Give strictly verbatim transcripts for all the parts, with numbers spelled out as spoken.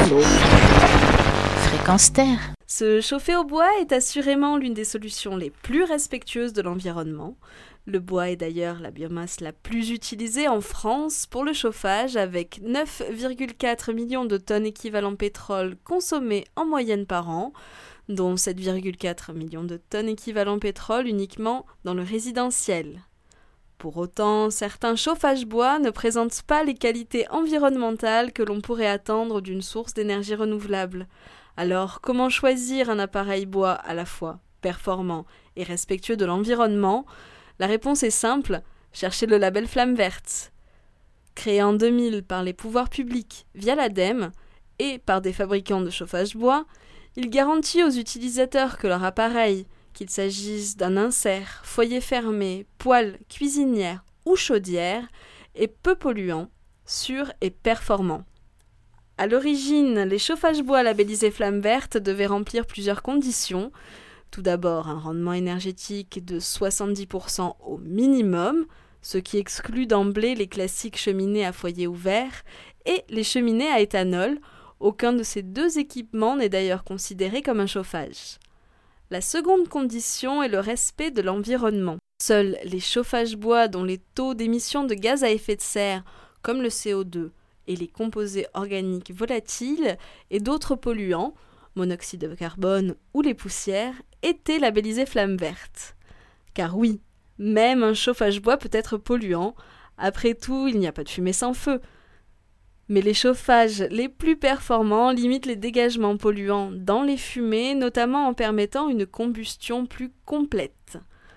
l'eau. Fréquence Terre. Se chauffer au bois est assurément l'une des solutions les plus respectueuses de l'environnement. Le bois est d'ailleurs la biomasse la plus utilisée en France pour le chauffage, avec neuf virgule quatre millions de tonnes équivalent pétrole consommées en moyenne par an, dont sept virgule quatre millions de tonnes équivalent pétrole uniquement dans le résidentiel. Pour autant, certains chauffages bois ne présentent pas les qualités environnementales que l'on pourrait attendre d'une source d'énergie renouvelable. Alors, comment choisir un appareil bois à la fois performant et respectueux de l'environnement ? La réponse est simple, cherchez le label Flamme Verte. Créé en deux mille par les pouvoirs publics via l'ADEME et par des fabricants de chauffage bois, il garantit aux utilisateurs que leur appareil, qu'il s'agisse d'un insert, foyer fermé, poêle, cuisinière ou chaudière, est peu polluant, sûr et performant. À l'origine, les chauffages bois labellisés Flamme Verte devaient remplir plusieurs conditions. Tout d'abord, un rendement énergétique de soixante-dix pour cent au minimum, ce qui exclut d'emblée les classiques cheminées à foyer ouvert et les cheminées à éthanol. Aucun de ces deux équipements n'est d'ailleurs considéré comme un chauffage. La seconde condition est le respect de l'environnement. Seuls les chauffages bois dont les taux d'émissions de gaz à effet de serre, comme le C O deux et les composés organiques volatiles et d'autres polluants, monoxyde de carbone ou les poussières, étaient labellisés Flamme Verte. Car oui, même un chauffage bois peut être polluant. Après tout, il n'y a pas de fumée sans feu. Mais les chauffages les plus performants limitent les dégagements polluants dans les fumées, notamment en permettant une combustion plus complète.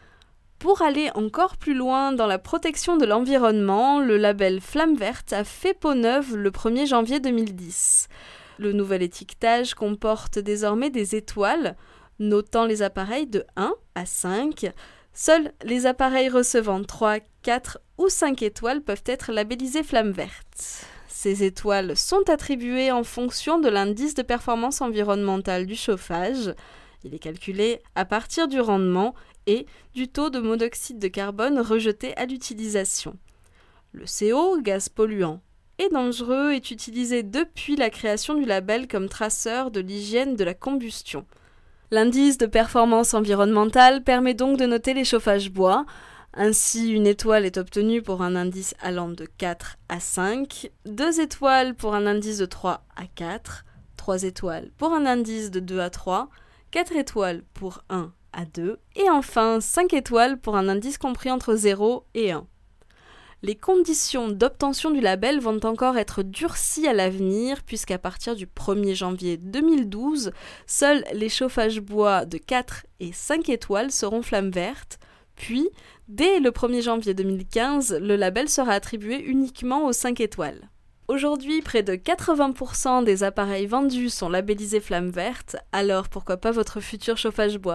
Pour aller encore plus loin dans la protection de l'environnement, le label Flamme Verte a fait peau neuve le premier janvier deux mille dix. Le nouvel étiquetage comporte désormais des étoiles, notant les appareils de un à cinq. Seuls les appareils recevant trois, quatre ou cinq étoiles peuvent être labellisés Flamme Verte. Ces étoiles sont attribuées en fonction de l'indice de performance environnementale du chauffage. Il est calculé à partir du rendement et du taux de monoxyde de carbone rejeté à l'utilisation. Le C O, gaz polluant et dangereux, est utilisé depuis la création du label comme traceur de l'hygiène de la combustion. L'indice de performance environnementale permet donc de noter les chauffages bois. Ainsi, une étoile est obtenue pour un indice allant de quatre à cinq, deux étoiles pour un indice de trois à quatre, trois étoiles pour un indice de deux à trois, quatre étoiles pour un à deux, et enfin cinq étoiles pour un indice compris entre zéro et un. Les conditions d'obtention du label vont encore être durcies à l'avenir, puisqu'à partir du premier janvier deux mille douze, seuls les chauffages bois de quatre et cinq étoiles seront Flamme Verte. Puis, dès le premier janvier deux mille quinze, le label sera attribué uniquement aux cinq étoiles. Aujourd'hui, près de quatre-vingts pour cent des appareils vendus sont labellisés Flamme Verte, alors pourquoi pas votre futur chauffage bois ?